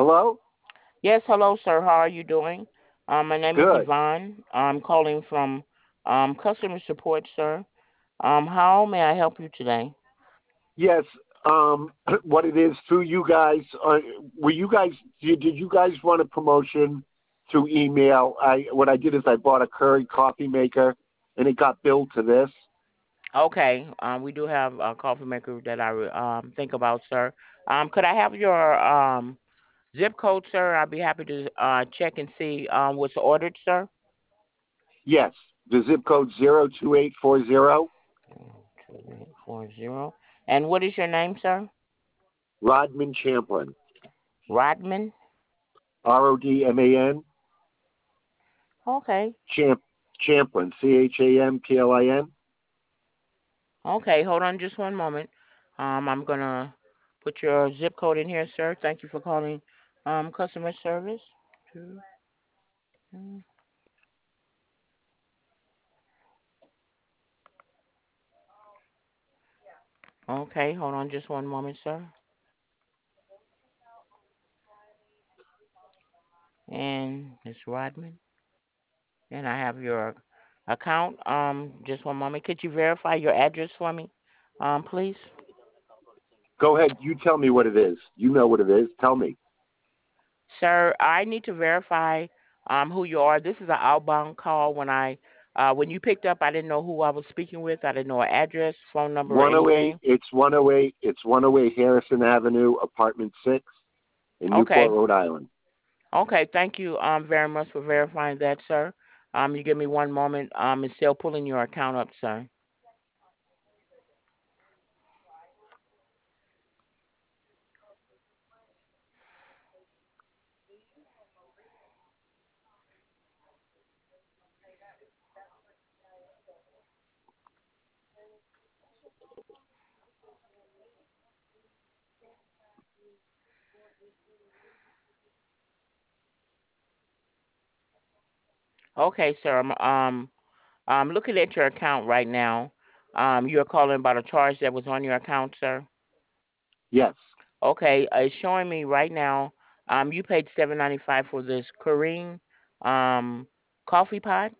Hello? Yes, hello, sir. How are you doing? My name is Good. Yvonne. I'm calling from customer support, sir. How may I help you today? Yes. What it is through you guys? Were you guys? Did you guys run a promotion through email? What I did is I bought a Curry coffee maker, and it got billed to this. Okay, we do have a coffee maker that I think about, sir. Could I have your zip code, sir? I'd be happy to check and see what's ordered, sir. Yes. The zip code 02840. 2840. And what is your name, sir? Rodman Champlin. Rodman. Rodman. Okay. Champlin. Champlin. Okay, hold on just one moment. I'm gonna put your zip code in here, sir. Thank you for calling customer service. Two, mm. Okay, hold on just one moment, sir. And Miss Rodman, and I have your account. Just one moment. Could you verify your address for me, please? Go ahead. You tell me what it is. You know what it is. Tell me. Sir, I need to verify who you are. This is an outbound call. When you picked up, I didn't know who I was speaking with. I didn't know an address, phone number, or 108. anything. It's 108. It's 108 Harrison Avenue, apartment 6 in Newport, Okay. Rhode Island. Okay. Thank you very much for verifying that, sir. You give me one moment. It's still pulling your account up, sir. Okay, sir. I'm looking at your account right now. You're calling about a charge that was on your account, sir. Yes. Okay, it's showing me right now. You paid $7.95 for this Korean um coffee pot,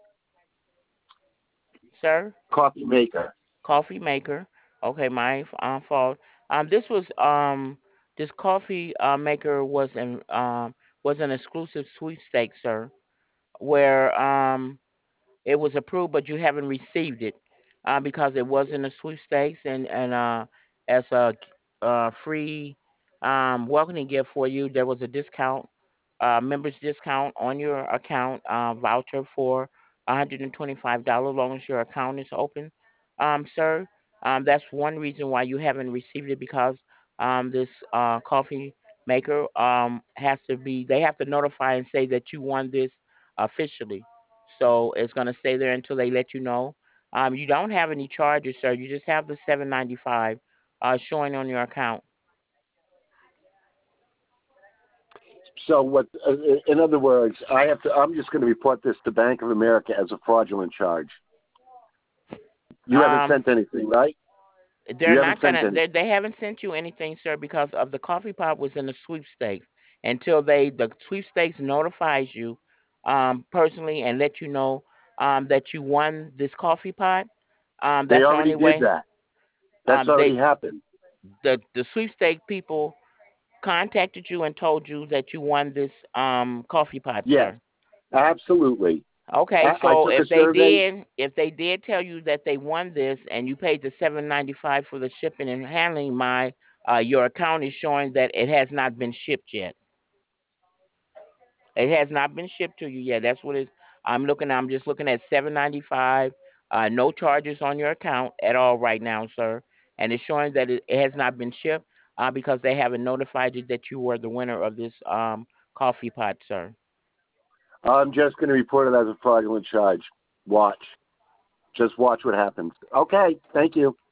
sir. Coffee maker. Coffee maker. Okay, my fault. This was this coffee maker was an exclusive sweepstake, sir, where it was approved, but you haven't received it because it wasn't a sweepstakes, and as a free welcoming gift for you, there was a discount, members discount on your account, voucher for $125 long as your account is open, sir. That's one reason why you haven't received it because this coffee maker has to be. They have to notify and say that you won this officially. So it's gonna stay there until they let you know. You don't have any charges, sir. You just have the 795 showing on your account. So what? In other words, I have to. I'm just going to report this to Bank of America as a fraudulent charge. You haven't Um, sent anything, right? they're You haven't not sent gonna. any. They haven't sent you anything, sir, because of the coffee pot was in the sweepstakes. Until the sweepstakes notifies you personally and let you know that you won this coffee pot. They That's the already only did way. that. That's already They happened. the sweepstake people contacted you and told you that you won this coffee pot, Yes, sir. absolutely. Okay, I so took a survey. if they did tell you that they won this and you paid the 795 for the shipping and handling, your account is showing that it has not been shipped yet. It has not been shipped to you yet. That's what it's. I'm just looking at 795. No charges on your account at all right now, sir. And it's showing that it has not been shipped because they haven't notified you that you were the winner of this coffee pot, sir. I'm just going to report it as a fraudulent charge. Watch. Just watch what happens. Okay. Thank you.